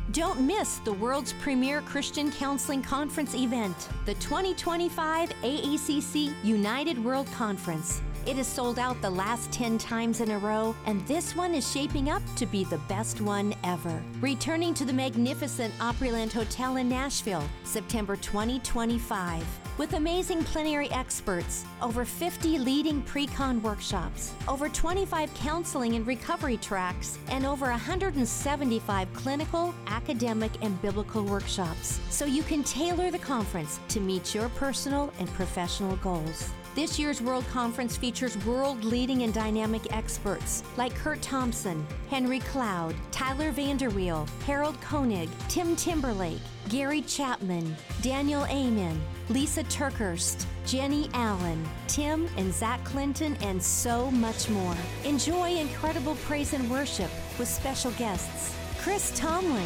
Don't miss the world's premier Christian counseling conference event, the 2025 AECC United World Conference. It has sold out the last 10 times in a row, and this one is shaping up to be the best one ever. Returning to the magnificent Opryland Hotel in Nashville, September 2025. With amazing plenary experts, over 50 leading pre-con workshops, over 25 counseling and recovery tracks, and over 175 clinical, academic, and biblical workshops, so you can tailor the conference to meet your personal and professional goals. This year's World Conference features world-leading and dynamic experts like Kurt Thompson, Henry Cloud, Tyler Vanderweel, Harold Koenig, Tim Timberlake, Gary Chapman, Daniel Amen, Lisa Turkhurst, Jenny Allen, Tim and Zach Clinton, and so much more. Enjoy incredible praise and worship with special guests Chris Tomlin,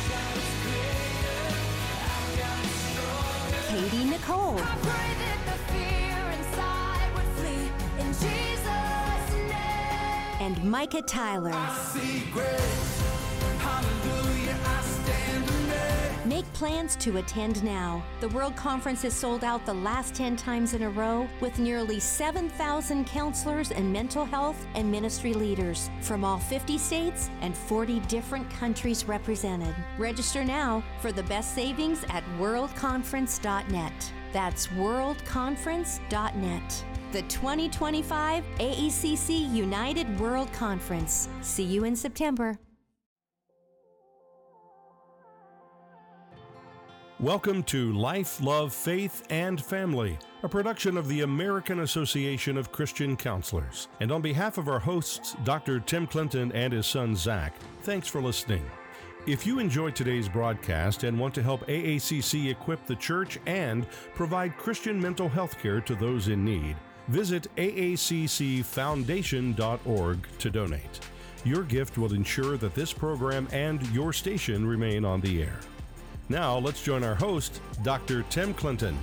Katie Nicole, and Micah Tyler. Make plans to attend now. The World Conference has sold out the last 10 times in a row, with nearly 7,000 counselors and mental health and ministry leaders from all 50 states and 40 different countries represented. Register now for the best savings at worldconference.net. That's worldconference.net. The 2025 AECC United World Conference. See you in September. Welcome to Life, Love, Faith, and Family, a production of the American Association of Christian Counselors. And on behalf of our hosts, Dr. Tim Clinton and his son Zach, thanks for listening. If you enjoyed today's broadcast and want to help AACC equip the church and provide Christian mental health care to those in need, visit aaccfoundation.org to donate. Your gift will ensure that this program and your station remain on the air. Now, let's join our host, Dr. Tim Clinton.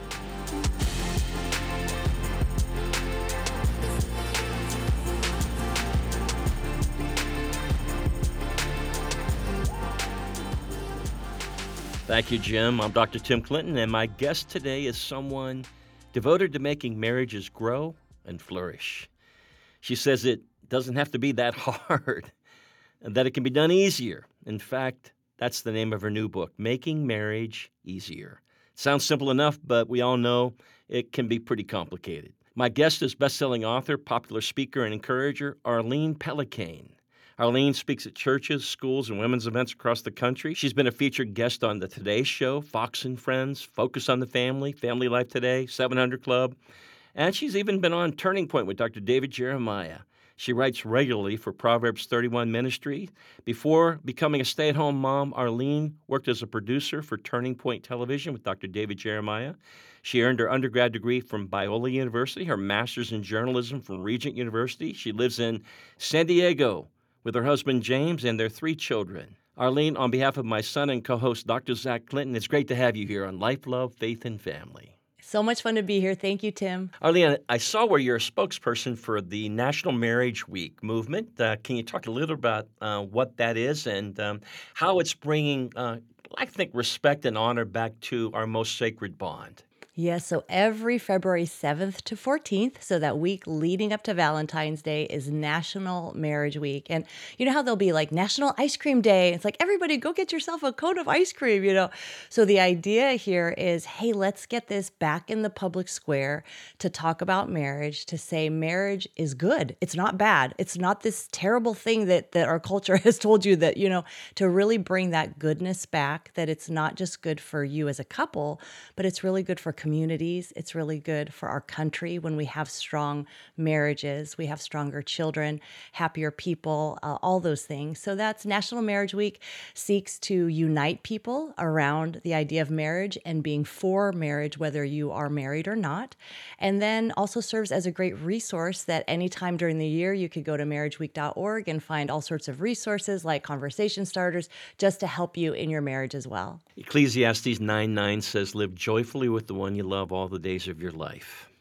Thank you, Jim. I'm Dr. Tim Clinton, and my guest today is someone devoted to making marriages grow and flourish. She says it doesn't have to be that hard, and that it can be done easier. In fact, that's the name of her new book, Making Marriage Easier. Sounds simple enough, but we all know it can be pretty complicated. My guest is best-selling author, popular speaker, and encourager, Arlene Pellicane. Arlene speaks at churches, schools, and women's events across the country. She's been a featured guest on The Today Show, Fox and Friends, Focus on the Family, Family Life Today, 700 Club, and she's even been on Turning Point with Dr. David Jeremiah. She writes regularly for Proverbs 31 Ministry. Before becoming a stay-at-home mom, Arlene worked as a producer for Turning Point Television with Dr. David Jeremiah. She earned her undergrad degree from Biola University, her master's in journalism from Regent University. She lives in San Diego with her husband James and their 3 children. Arlene, on behalf of my son and co-host Dr. Zach Clinton, it's great to have you here on Life, Love, Faith, and Family. So much fun to be here. Thank you, Tim. Arlene, I saw where you're a spokesperson for the National Marriage Week movement. Can you talk a little about what that is and how it's bringing, I think, respect and honor back to our most sacred bond? Yes, so every February 7th to 14th, so that week leading up to Valentine's Day, is National Marriage Week. And you know how there'll be like National Ice Cream Day? It's like, everybody go get yourself a cone of ice cream, you know? So the idea here is, hey, let's get this back in the public square to talk about marriage, to say marriage is good. It's not bad. It's not this terrible thing that our culture has told you that, you know, to really bring that goodness back, that it's not just good for you as a couple, but it's really good for communities. It's really good for our country when we have strong marriages, we have stronger children, happier people, all those things. So that's National Marriage Week, seeks to unite people around the idea of marriage and being for marriage, whether you are married or not. And then also serves as a great resource that anytime during the year you could go to marriageweek.org and find all sorts of resources like conversation starters just to help you in your marriage as well. Ecclesiastes 9:9 says, live joyfully with the one you love all the days of your life.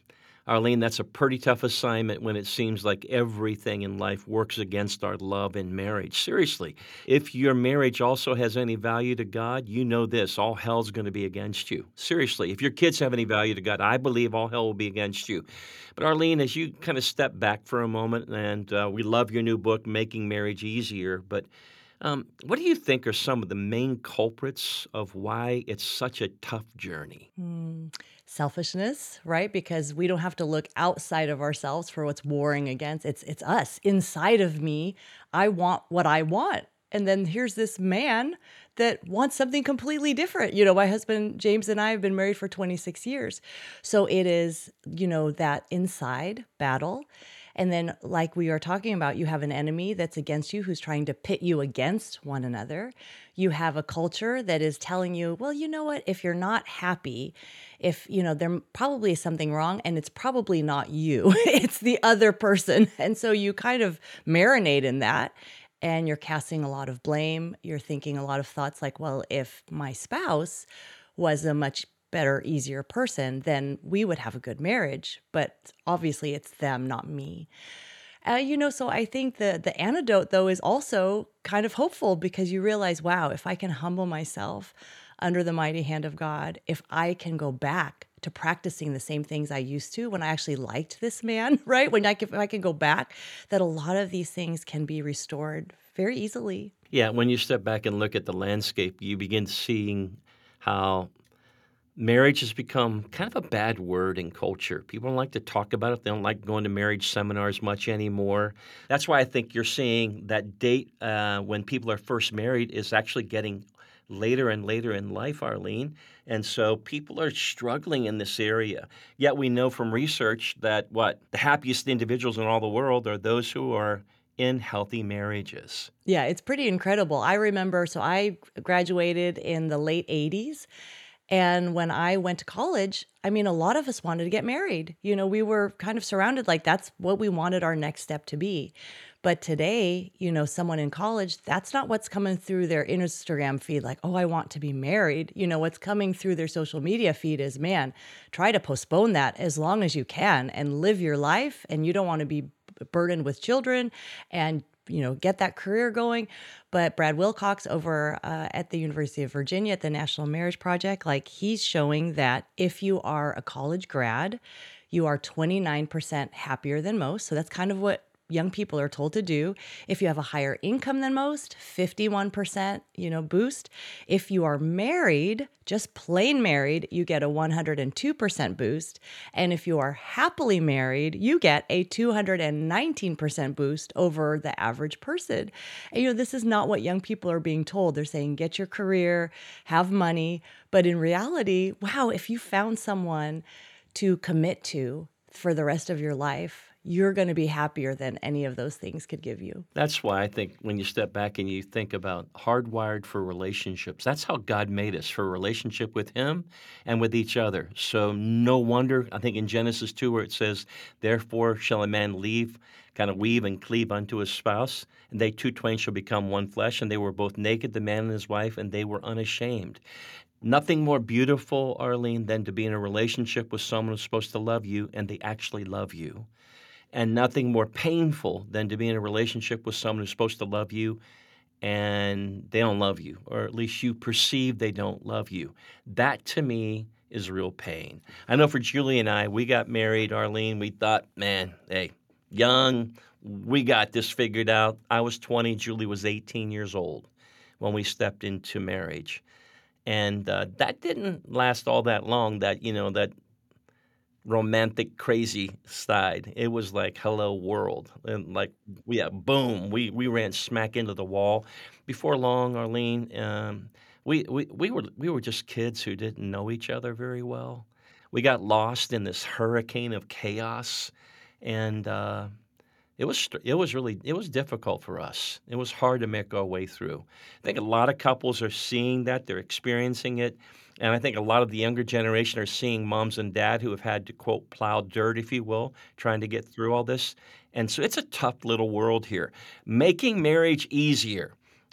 Arlene, that's a pretty tough assignment when it seems like everything in life works against our love in marriage. Seriously, if your marriage also has any value to God, you know this, all hell's going to be against you. Seriously, if your kids have any value to God, I believe all hell will be against you. But Arlene, as you kind of step back for a moment, and we love your new book, Making Marriage Easier, but what do you think are some of the main culprits of why it's such a tough journey? Selfishness, right? Because we don't have to look outside of ourselves for what's warring against. It's us inside of me. I want what I want. And then here's this man that wants something completely different. My husband James and I have been married for 26 years. So it is, that inside battle. And then, like we are talking about, you have an enemy that's against you who's trying to pit you against one another. You have a culture that is telling you, well, you know what? If you're not happy, if, there probably is something wrong and it's probably not you, it's the other person. And so you kind of marinate in that and you're casting a lot of blame. You're thinking a lot of thoughts like, well, if my spouse was a much better, easier person, then we would have a good marriage. But obviously it's them, not me. So I think the antidote, though, is also kind of hopeful because you realize, wow, if I can humble myself under the mighty hand of God, if I can go back to practicing the same things I used to when I actually liked this man, right? If I can go back, that a lot of these things can be restored very easily. Yeah, when you step back and look at the landscape, you begin seeing how marriage has become kind of a bad word in culture. People don't like to talk about it. They don't like going to marriage seminars much anymore. That's why I think you're seeing that date when people are first married is actually getting later and later in life, Arlene. And so people are struggling in this area. Yet we know from research that the happiest individuals in all the world are those who are in healthy marriages. Yeah, it's pretty incredible. I remember, so I graduated in the late 80s. And when I went to college, a lot of us wanted to get married. We were kind of surrounded like that's what we wanted our next step to be. But today, someone in college, that's not what's coming through their Instagram feed like, oh, I want to be married. What's coming through their social media feed is, man, try to postpone that as long as you can and live your life. And you don't want to be burdened with children and get that career going. But Brad Wilcox over at the University of Virginia at the National Marriage Project, he's showing that if you are a college grad, you are 29% happier than most. So that's kind of what young people are told to do. If you have a higher income than most, 51%, boost. If you are married, just plain married, you get a 102% boost. And if you are happily married, you get a 219% boost over the average person. And, this is not what young people are being told. They're saying, get your career, have money. But in reality, wow, if you found someone to commit to for the rest of your life, you're going to be happier than any of those things could give you. That's why I think when you step back and you think about hardwired for relationships, that's how God made us, for a relationship with Him and with each other. So no wonder, I think in Genesis 2 where it says, therefore shall a man weave and cleave unto his spouse, and they two twain shall become one flesh, and they were both naked, the man and his wife, and they were unashamed. Nothing more beautiful, Arlene, than to be in a relationship with someone who's supposed to love you and they actually love you. And nothing more painful than to be in a relationship with someone who's supposed to love you and they don't love you, or at least you perceive they don't love you. That, to me, is real pain. I know for Julie and I, we got married, Arlene. We thought, man, hey, young, we got this figured out. I was 20, Julie was 18 years old when we stepped into marriage. And that didn't last all that long, that romantic, crazy side. It was like, hello, world. And boom, we ran smack into the wall. Before long, Arlene, we were just kids who didn't know each other very well. We got lost in this hurricane of chaos, and it was difficult for us. It was hard to make our way through. I think a lot of couples are seeing that, they're experiencing it. And I think a lot of the younger generation are seeing moms and dad who have had to, quote, plow dirt, if you will, trying to get through all this. And so it's a tough little world here. Making marriage easier.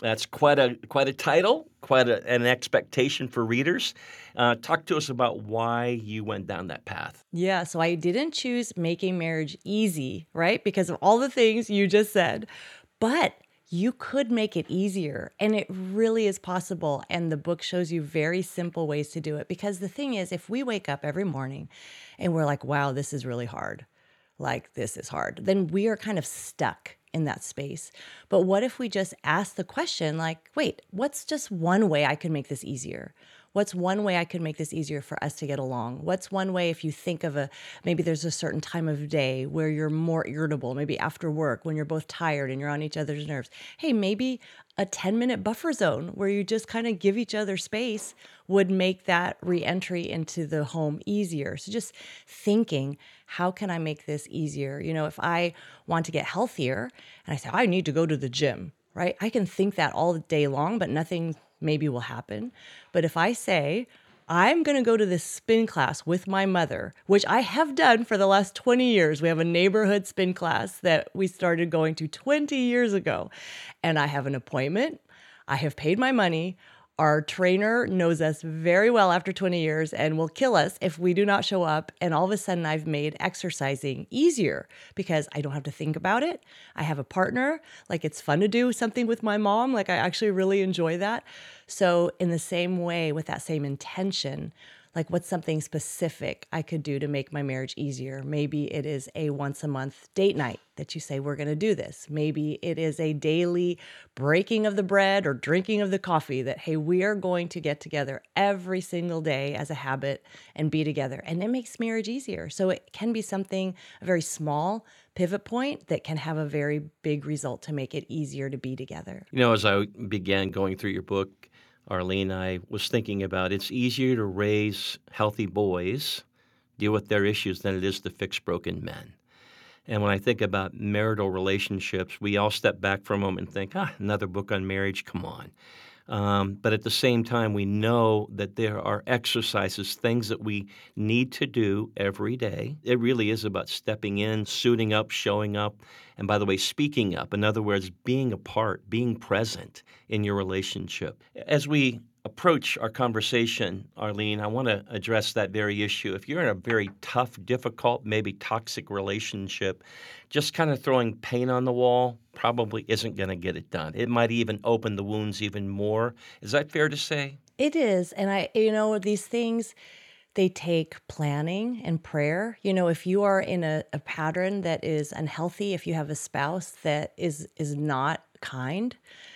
That's quite a title, an expectation for readers. Talk to us about why you went down that path. Yeah, so I didn't choose making marriage easy, right? Because of all the things you just said. But you could make it easier, and it really is possible. And the book shows you very simple ways to do it. Because the thing is, if we wake up every morning and we're like, wow, this is really hard, like this is hard, then we are kind of stuck in that space. But what if we just ask the question, like, wait, what's just one way I could make this easier? What's one way I could make this easier for us to get along? What's one way, if you think of maybe there's a certain time of day where you're more irritable, maybe after work when you're both tired and you're on each other's nerves. Hey, maybe a 10-minute buffer zone where you just kind of give each other space would make that reentry into the home easier. So just thinking, how can I make this easier? If I want to get healthier and I say, I need to go to the gym, right? I can think that all day long, but nothing maybe will happen. But if I say, I'm going to go to this spin class with my mother, which I have done for the last 20 years. We have a neighborhood spin class that we started going to 20 years ago. And I have an appointment. I have paid my money. Our trainer knows us very well after 20 years and will kill us if we do not show up. And all of a sudden, I've made exercising easier because I don't have to think about it. I have a partner. Like, it's fun to do something with my mom. Like, I actually really enjoy that. So in the same way, with that same intention, like, what's something specific I could do to make my marriage easier? Maybe it is a once a month date night that you say, we're going to do this. Maybe it is a daily breaking of the bread or drinking of the coffee that, hey, we are going to get together every single day as a habit and be together. And it makes marriage easier. So it can be something, a very small pivot point that can have a very big result to make it easier to be together. As I began going through your book, Arlene, I was thinking about it's easier to raise healthy boys, deal with their issues, than it is to fix broken men. And when I think about marital relationships, we all step back for a moment and think, another book on marriage, come on. But at the same time, we know that there are exercises, things that we need to do every day. It really is about stepping in, suiting up, showing up, and by the way, speaking up. In other words, being a part, being present in your relationship. As we approach our conversation, Arlene, I want to address that very issue. If you're in a very tough, difficult, maybe toxic relationship, just kind of throwing paint on the wall probably isn't going to get it done. It might even open the wounds even more. Is that fair to say? It is. And these things, they take planning and prayer. If you are in a pattern that is unhealthy, if you have a spouse that is not kind,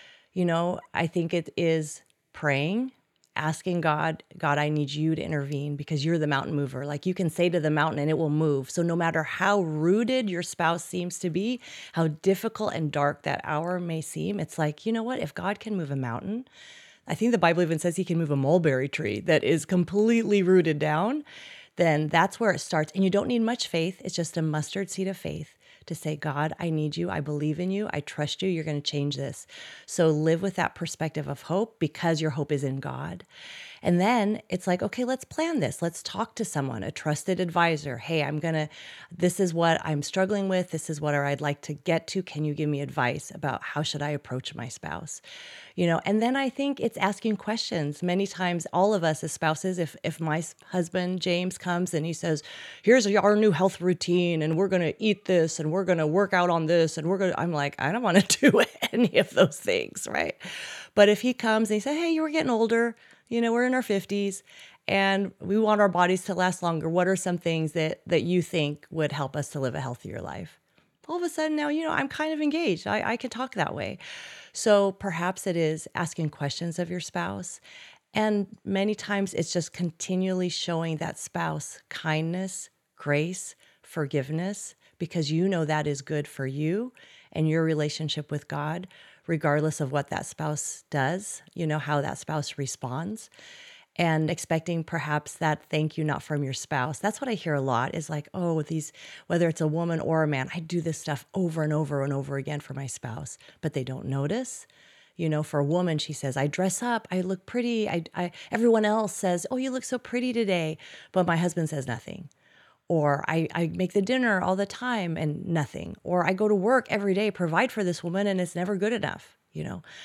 I think it is praying, asking God, I need you to intervene because you're the mountain mover. Like, you can say to the mountain and it will move. So no matter how rooted your spouse seems to be, how difficult and dark that hour may seem, it's like, you know what? If God can move a mountain, I think the Bible even says he can move a mulberry tree that is completely rooted down, then that's where it starts. And you don't need much faith. It's just a mustard seed of faith to say, God, I need you. I believe in you. I trust you. You're going to change this. So live with that perspective of hope because your hope is in God. And then it's like, okay, let's plan this. Let's talk to someone, a trusted advisor. Hey, this is what I'm struggling with. This is what I'd like to get to. Can you give me advice about how should I approach my spouse? And then I think it's asking questions. Many times, all of us as spouses, if my husband, James, comes and he says, here's our new health routine and we're going to eat this and we're going to work out on this and I'm like, I don't want to do any of those things, right? But if he comes and he says, hey, we're getting older, we're in our 50s and we want our bodies to last longer. What are some things that you think would help us to live a healthier life? All of a sudden now, I'm kind of engaged. I can talk that way. So perhaps it is asking questions of your spouse. And many times it's just continually showing that spouse kindness, grace, forgiveness, because that is good for you and your relationship with God, regardless of what that spouse does, how that spouse responds. And expecting perhaps that thank you not from your spouse. That's what I hear a lot is like, whether it's a woman or a man, I do this stuff over and over and over again for my spouse, but they don't notice. For a woman, she says, I dress up, I look pretty. Everyone else says, oh, you look so pretty today. But my husband says nothing. Or I make the dinner all the time and nothing. Or I go to work every day, provide for this woman, and it's never good enough,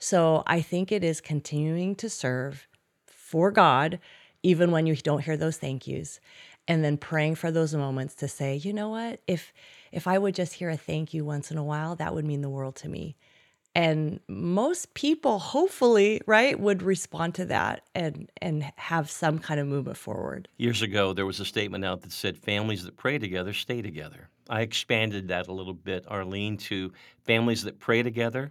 So I think it is continuing to serve for God, even when you don't hear those thank yous, and then praying for those moments to say, you know what, if I would just hear a thank you once in a while, that would mean the world to me. And most people, hopefully, right, would respond to that and have some kind of movement forward. Years ago, there was a statement out that said families that pray together stay together. I expanded that a little bit, Arlene, to families that pray together,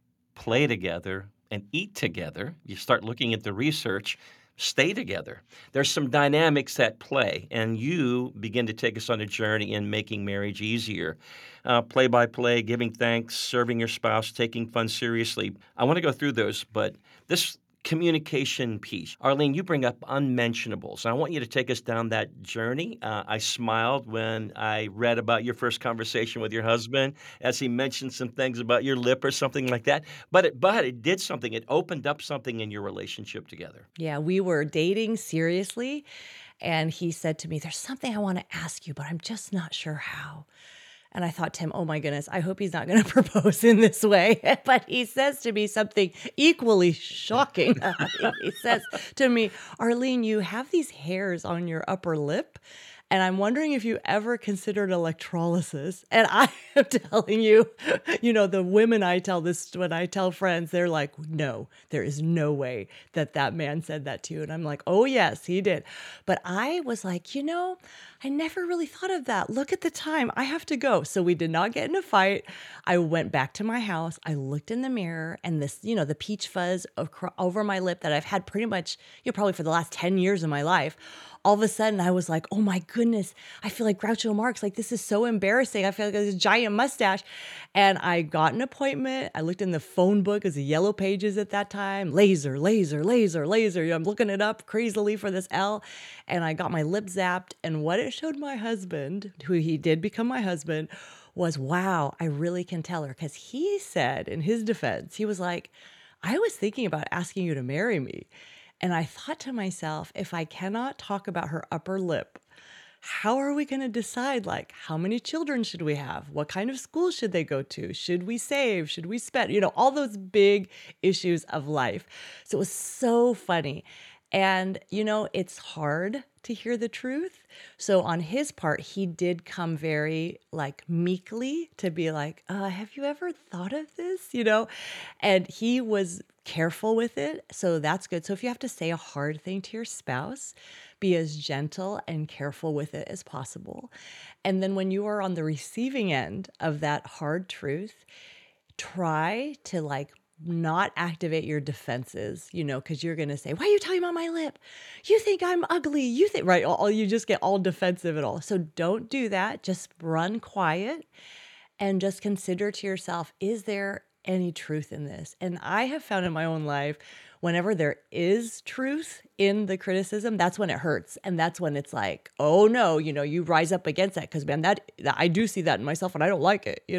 play together, and eat together. You start looking at the research, stay together. There's some dynamics at play, and you begin to take us on a journey in making marriage easier. Play by play, giving thanks, serving your spouse, taking fun seriously. I want to go through those, but this communication piece. Arlene, you bring up unmentionables. I want you to take us down that journey. I smiled when I read about your first conversation with your husband as he mentioned some things about your lip or something like that. But it did something. It opened up something in your relationship together. Yeah, we were dating seriously, and he said to me, there's something I want to ask you, but I'm just not sure how. And I thought to him, oh my goodness, I hope he's not going to propose in this way. But he says to me something equally shocking. He says to me, Arlene, you have these hairs on your upper lip, and I'm wondering if you ever considered electrolysis. And I am telling you, the women I tell this, when I tell friends, they're like, no, there is no way that man said that to you. And I'm like, oh yes, he did. But I was like, I never really thought of that. Look at the time. I have to go. So we did not get in a fight. I went back to my house. I looked in the mirror, and this, the peach fuzz over my lip that I've had pretty much, probably for the last 10 years of my life. All of a sudden I was like, oh my goodness, I feel like Groucho Marx. Like, this is so embarrassing. I feel like this giant mustache. And I got an appointment. I looked in the phone book as the yellow pages at that time. Laser, laser, laser, laser. I'm looking it up crazily for this L. And I got my lip zapped. And what it showed my husband, who he did become my husband, was, wow, I really can tell her. Because he said in his defense, he was like, I was thinking about asking you to marry me. And I thought to myself, if I cannot talk about her upper lip, how are we going to decide, like, how many children should we have? What kind of school should they go to? Should we save? Should we spend? All those big issues of life. So it was so funny. And, it's hard to hear the truth. So on his part, he did come very meekly to be like, have you ever thought of this? And he was careful with it. So that's good. So if you have to say a hard thing to your spouse, be as gentle and careful with it as possible. And then when you are on the receiving end of that hard truth, try to not activate your defenses, because you're going to say, why are you talking about my lip? You think I'm ugly. You think, right? You just get all defensive at all. So don't do that. Just run quiet and just consider to yourself, is there any truth in this? And I have found in my own life, whenever there is truth in the criticism, that's when it hurts. And that's when it's like, oh no, you rise up against that because, man, that I do see that in myself and I don't like it,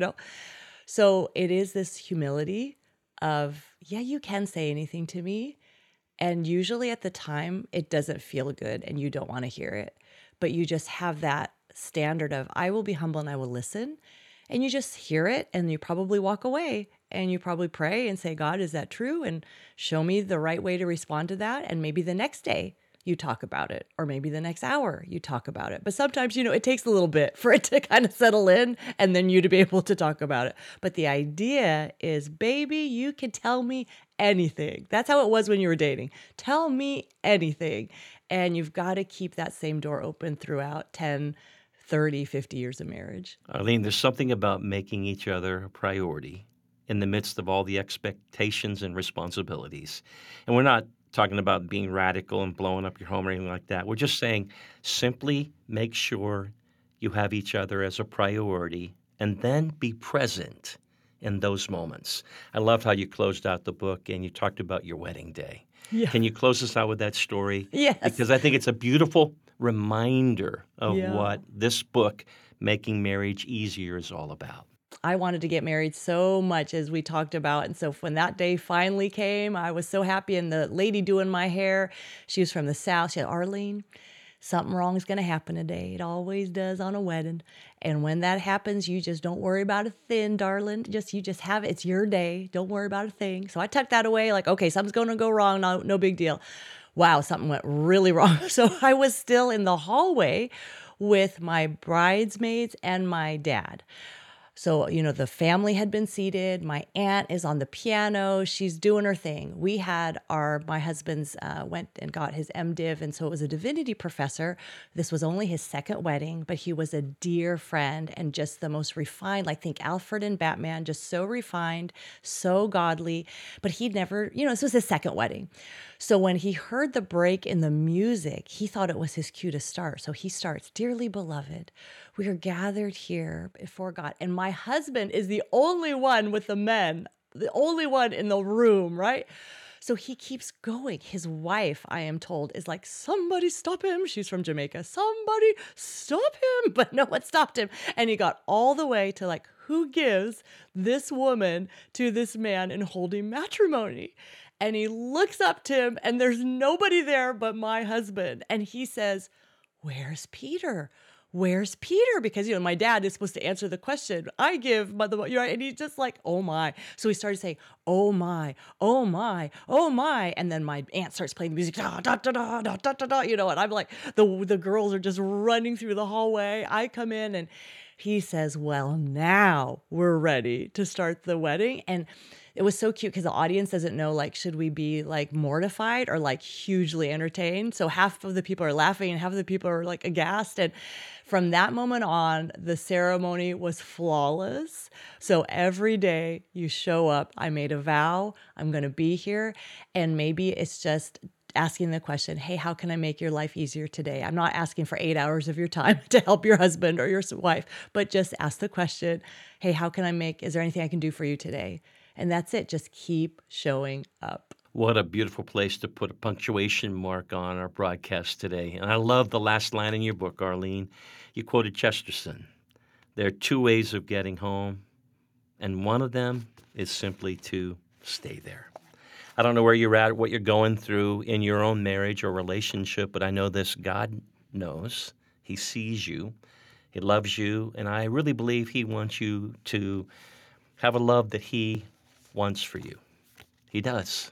So it is this humility of, yeah, you can say anything to me. And usually at the time, it doesn't feel good and you don't want to hear it. But you just have that standard of, I will be humble and I will listen. And you just hear it and you probably walk away and you probably pray and say, God, is that true? And show me the right way to respond to that. And maybe the next day you talk about it, or maybe the next hour you talk about it. But sometimes, it takes a little bit for it to kind of settle in and then you to be able to talk about it. But the idea is, baby, you can tell me anything. That's how it was when you were dating. Tell me anything. And you've got to keep that same door open throughout 10, 30, 50 years of marriage. Arlene, there's something about making each other a priority in the midst of all the expectations and responsibilities. And we're not talking about being radical and blowing up your home or anything like that. We're just saying simply make sure you have each other as a priority and then be present in those moments. I love how you closed out the book and you talked about your wedding day. Yeah. Can you close us out with that story? Yes. Because I think it's a beautiful reminder of what this book, Making Marriage Easier, is all about. I wanted to get married so much, as we talked about. And so when that day finally came, I was so happy. And the lady doing my hair, she was from the South. She said, Arlene, something wrong is going to happen today. It always does on a wedding. And when that happens, you just don't worry about a thing, darling. You just have it. It's your day. Don't worry about a thing. So I tucked that away like, okay, something's going to go wrong. No big deal. Wow, something went really wrong. So I was still in the hallway with my bridesmaids and my dad. So, the family had been seated. My aunt is on the piano. She's doing her thing. We had my husband's went and got his MDiv. And so it was a divinity professor. This was only his second wedding, but he was a dear friend and just the most refined, like think Alfred and Batman, just so refined, so godly. But he'd never, this was his second wedding. So when he heard the break in the music, he thought it was his cue to start. So he starts, "Dearly beloved, we are gathered here before God." And my husband is the only one with the men, the only one in the room, right? So he keeps going. His wife, I am told, is like, "Somebody stop him." She's from Jamaica. "Somebody stop him." But no one stopped him. And he got all the way to like, who gives this woman to this man in holy matrimony? And he looks up to him and there's nobody there but my husband. And he says, "Where's Peter? Where's Peter?" Because, my dad is supposed to answer the question. I give mother, and he's just like, "Oh my." So he started saying, "Oh my, oh my, oh my." And then my aunt starts playing the music, da, da, da, da, da, da, da, da, and I'm like, the girls are just running through the hallway. I come in and he says, "Well, now we're ready to start the wedding." And it was so cute because the audience doesn't know, like, should we be like mortified or like hugely entertained? So half of the people are laughing and half of the people are like aghast. And from that moment on, the ceremony was flawless. So every day you show up, I made a vow, I'm going to be here. And maybe it's just asking the question, "Hey, how can I make your life easier today?" I'm not asking for 8 hours of your time to help your husband or your wife, but just ask the question, "Hey, is there anything I can do for you today?" And that's it. Just keep showing up. What a beautiful place to put a punctuation mark on our broadcast today. And I love the last line in your book, Arlene. You quoted Chesterton. "There are two ways of getting home, and one of them is simply to stay there." I don't know where you're at, what you're going through in your own marriage or relationship, but I know this: God knows. He sees you. He loves you. And I really believe He wants you to have a love that He wants for you. He does.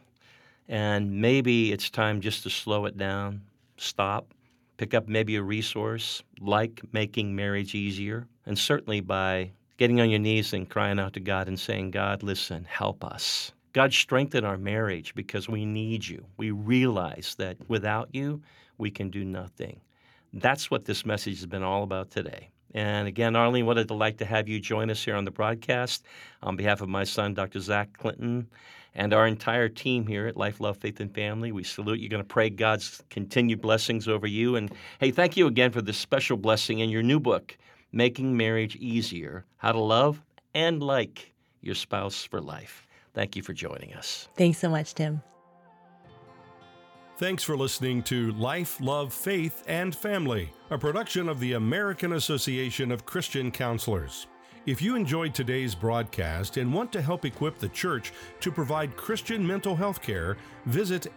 And maybe it's time just to slow it down, stop, pick up maybe a resource like Making Marriage Easier, and certainly by getting on your knees and crying out to God and saying, "God, listen, help us. God, strengthen our marriage because we need you. We realize that without you, we can do nothing." That's what this message has been all about today. And again, Arlene, what a delight to have you join us here on the broadcast. On behalf of my son, Dr. Zach Clinton, and our entire team here at Life, Love, Faith, and Family, we salute you. Going to pray God's continued blessings over you. And hey, thank you again for this special blessing in your new book, Making Marriage Easier: How to Love and Like Your Spouse for Life. Thank you for joining us. Thanks so much, Tim. Thanks for listening to Life, Love, Faith, and Family, a production of the American Association of Christian Counselors. If you enjoyed today's broadcast and want to help equip the church to provide Christian mental health care, visit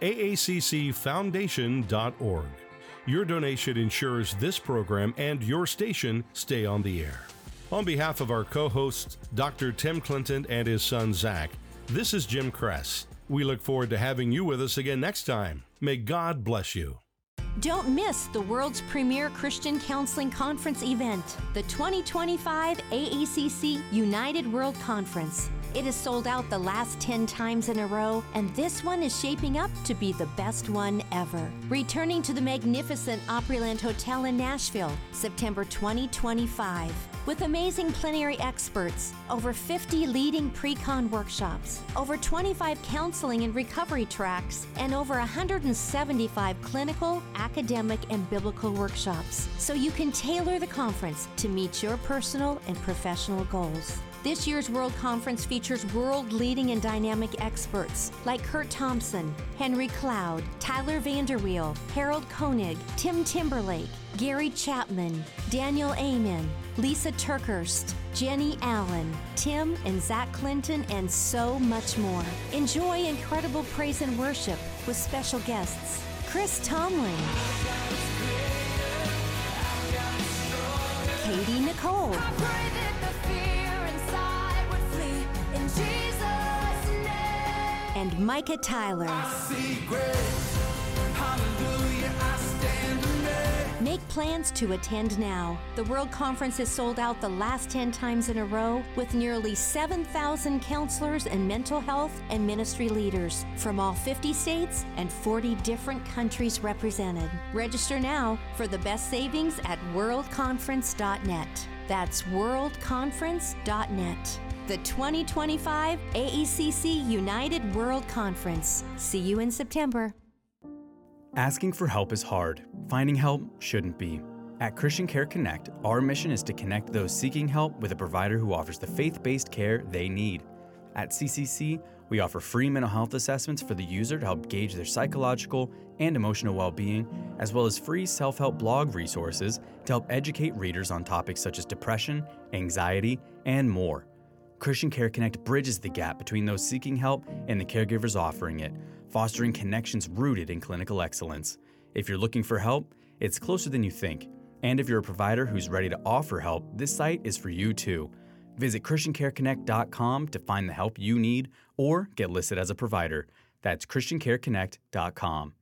aaccfoundation.org. Your donation ensures this program and your station stay on the air. On behalf of our co-hosts, Dr. Tim Clinton and his son Zach, this is Jim Kress. We look forward to having you with us again next time. May God bless you. Don't miss the world's premier Christian counseling conference event, the 2025 AACC United World Conference. It has sold out the last 10 times in a row, and this one is shaping up to be the best one ever. Returning to the magnificent Opryland Hotel in Nashville, September 2025. With amazing plenary experts, over 50 leading pre-con workshops, over 25 counseling and recovery tracks, and over 175 clinical, academic, and biblical workshops, so you can tailor the conference to meet your personal and professional goals. This year's World Conference features world-leading and dynamic experts like Kurt Thompson, Henry Cloud, Tyler Vanderweel, Harold Koenig, Tim Timberlake, Gary Chapman, Daniel Amen, Lisa Turkhurst, Jenny Allen, Tim and Zach Clinton, and so much more. Enjoy incredible praise and worship with special guests, Chris Tomlin, Katie Nicole. I pray that the fear inside would flee in Jesus' name. And Micah Tyler. See grace, hallelujah, I stand amazed. Make plans to attend now. The World Conference has sold out the last 10 times in a row with nearly 7,000 counselors and mental health and ministry leaders from all 50 states and 40 different countries represented. Register now for the best savings at worldconference.net. That's worldconference.net. The 2025 AECC United World Conference. See you in September. Asking for help is hard. Finding help shouldn't be. At Christian Care Connect, our mission is to connect those seeking help with a provider who offers the faith-based care they need. At CCC, we offer free mental health assessments for the user to help gauge their psychological and emotional well-being, as well as free self-help blog resources to help educate readers on topics such as depression, anxiety, and more. Christian Care Connect bridges the gap between those seeking help and the caregivers offering it, fostering connections rooted in clinical excellence. If you're looking for help, it's closer than you think. And if you're a provider who's ready to offer help, this site is for you too. Visit ChristianCareConnect.com to find the help you need or get listed as a provider. That's ChristianCareConnect.com.